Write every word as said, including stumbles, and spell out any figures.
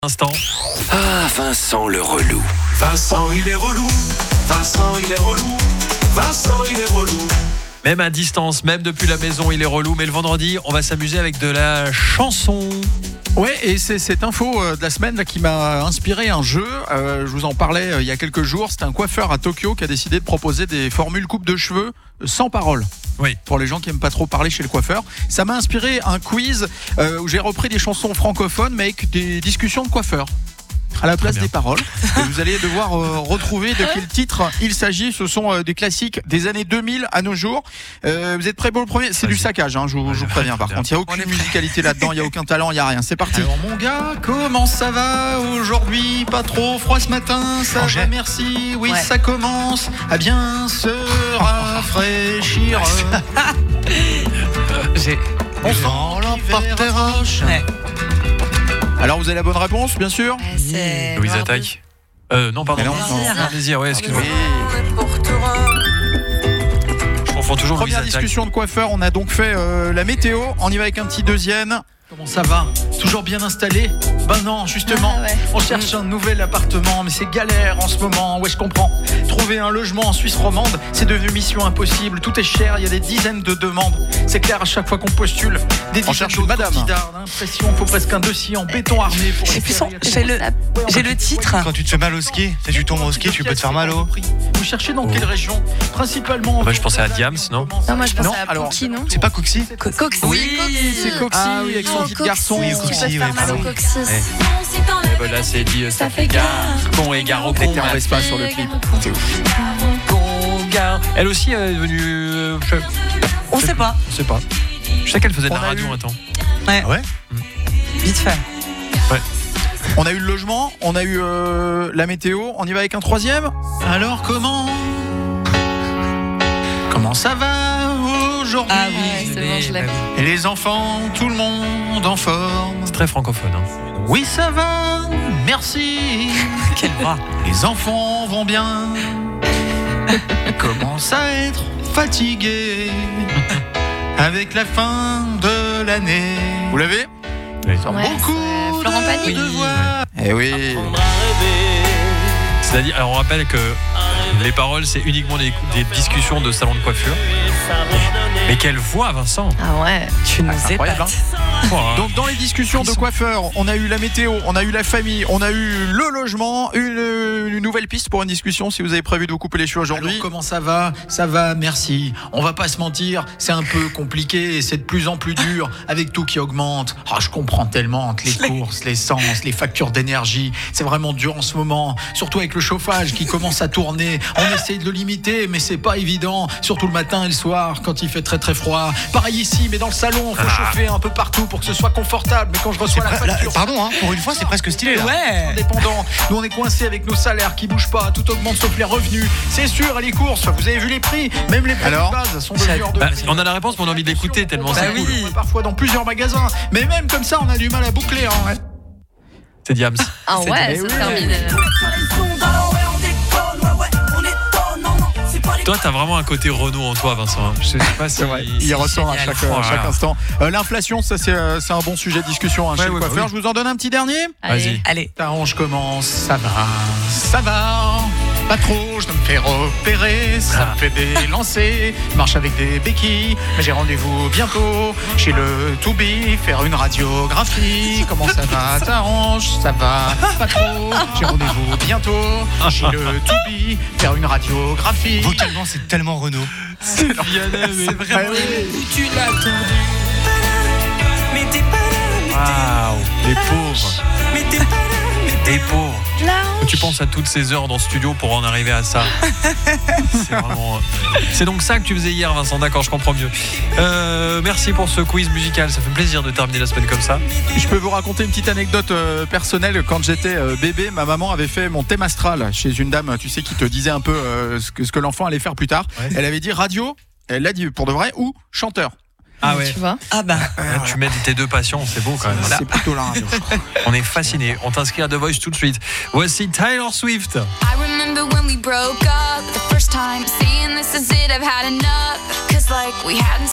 Instant. Ah, Vincent le relou. Vincent, il est relou. Vincent, il est relou. Vincent, il est relou. Même à distance, même depuis la maison, il est relou. Mais le vendredi, on va s'amuser avec de la chanson. Ouais, et c'est cette info euh, de la semaine là, qui m'a inspiré un jeu. Euh, je vous en parlais euh, il y a quelques jours. C'était un coiffeur à Tokyo qui a décidé de proposer des formules coupe de cheveux sans parole. Oui. Pour les gens qui aiment pas trop parler chez le coiffeur. Ça m'a inspiré un quiz euh, où j'ai repris des chansons francophones mais avec des discussions de coiffeurs à la place des paroles. Et vous allez devoir euh, retrouver de quel titre il s'agit. Ce sont euh, des classiques des années deux mille à nos jours. Euh, vous êtes prêts pour le premier ? C'est Vas-y. du saccage, hein, je, vous, je vous préviens. Par contre, il n'y a aucune musicalité là-dedans, il n'y a aucun talent, il n'y a rien. C'est parti. Alors mon gars, comment ça va aujourd'hui ? Pas trop froid ce matin, ça va, merci. Oui, Ouais. ça commence à bien se rafraîchir. J'ai... On sent l'hiver des roches. Ouais. Alors vous avez la bonne réponse, bien sûr. C'est... Louise attaque. Euh, non, pardon. Mais non, Non, non. non, Désir, ouais, excuse-moi. Oui. Je confonds toujours Louise Première attaque. discussion de coiffeur, on a donc fait euh, la météo. On y va avec un petit deuxième. Comment ça va ? Toujours bien installé ? Ben non, justement, Ah ouais. on cherche un nouvel appartement, mais c'est galère en ce moment. Ouais, je comprends. Trouver un logement en Suisse romande, c'est devenu mission impossible. Tout est cher, il y a des dizaines de demandes. C'est clair, à chaque fois qu'on postule, des dizaines cherche d'autres hein. une madame. candidats. L'impression, faut presque un dossier en béton armé pour. J'ai plus son- j'ai le- j'ai le titre. Quand tu te fais mal au ski, tu sais, tu tombes au ski, tu peux te faire mal au. Vous cherchez dans quelle région ? Principalement. en Bah, je pensais à Diams, non ? Non, moi je pensais Non, à alors- Poki, non C'est pas Coxy Co- Coxy. Oui, c'est Coxy Ah oui. avec son Oh, petit Coxy. garçon. Oui, Tu peux Coxy, te faire ouais, mal au pardon. coccyx. Eh ben là, c'est dit, euh, ça fait gare. Con et gare au con. T'étais en Vespa sur le clip. C'est ouf. Con, gare. Elle aussi elle est devenue. euh, je... On sait pas. Je sais pas. Je sais qu'elle faisait de On la a radio eu- un temps. Ah ouais Vite fait. On a eu le logement, on a eu euh, la météo, on y va avec un troisième. Alors comment Comment ça va aujourd'hui Ah oui, c'est bon, je l'ai. Et les enfants, tout le monde en forme. C'est très francophone. Hein. Oui, ça va, merci. Quelle voix. Les enfants vont bien. Commence à être fatigué avec la fin de l'année. Vous l'avez Oui. Ouais, Beaucoup c'est Florent Pagny. de devoirs. Eh oui. C'est-à-dire, alors on rappelle que les paroles, c'est uniquement des, des discussions de salon de coiffure. Mais quelle voix, Vincent. Ah ouais, tu nous c'est incroyable, épates. Oh, hein. Donc dans les discussions de coiffeurs, on a eu la météo, on a eu la famille, on a eu le logement, une, une nouvelle piste pour une discussion si vous avez prévu de vous couper les cheveux aujourd'hui. Alors, comment ça va ? Ça va, merci. On va pas se mentir, c'est un peu compliqué et c'est de plus en plus dur avec tout qui augmente. Ah, je comprends tellement entre les courses, l'essence, les factures d'énergie. C'est vraiment dur en ce moment, surtout avec le chauffage qui commence à tourner. On essaye de le limiter, mais c'est pas évident, surtout le matin et le soir quand il fait très très froid. Pareil ici, mais dans le salon, faut chauffer un peu partout pour que ce soit confortable. Mais quand je reçois la Là, facture, Pardon, hein, pour une fois, c'est presque stylé là. Ouais. indépendant. Nous on est coincés avec nos salaires qui bougent pas, tout augmente sauf les revenus. C'est sûr, à les courses, vous avez vu les prix, même les prix Alors de base sont devenus hors de Bah, prix. on a la réponse, mais on a envie d'écouter tellement Bah c'est oui. cool. On va parfois dans plusieurs magasins, mais même comme ça on a du mal à boucler. Hein, ouais. C'est Diams. Ah C'est- ouais, eh ça oui. termine. Toi, t'as vraiment un côté Renault en toi, Vincent. hein. Je sais pas si. C'est vrai, il ressort à génial. chaque, à chaque Voilà. instant. Euh, L'inflation, ça c'est euh, c'est un bon sujet de discussion hein, Ouais, chez le ouais, coiffeur. bah oui. Je vous en donne un petit dernier. Allez, Vas-y. allez. Attends, je commence, ça va, ça va. Pas trop, je dois me faire opérer, ça me fait des lancers, je marche avec des béquilles, mais j'ai rendez-vous bientôt chez le To Be, faire une radiographie. Comment ça va, t'arranges, ça va, pas trop, j'ai rendez-vous bientôt chez le To Be, faire une radiographie. Vocalement, c'est tellement Renault. C'est Vianney, mais Ah oui. Tu l'as attendu. Mais t'es pas Waouh, les pauvres. Mais t'es pas Les pauvres. Tu penses à toutes ces heures dans ce studio pour en arriver à ça. C'est vraiment. C'est donc ça que tu faisais hier, Vincent. D'accord, je comprends mieux. Euh, merci pour ce quiz musical. Ça fait plaisir de terminer la semaine comme ça. Je peux vous raconter une petite anecdote euh, personnelle. Quand j'étais euh, bébé, ma maman avait fait mon thème astral chez une dame, tu sais, qui te disait un peu euh, ce que, ce que l'enfant allait faire plus tard. Ouais. Elle avait dit radio, elle l'a dit pour de vrai, ou chanteur. Ah ouais. Tu vois. Ah bah. Là, tu mets tes deux passions, c'est beau quand même. C'est plutôt la radio. je crois. On est fascinés. On t'inscrit à The Voice tout de suite. Voici Taylor Swift. I remember when we broke up the first time, saying this is it, I've had enough. Cause like we hadn't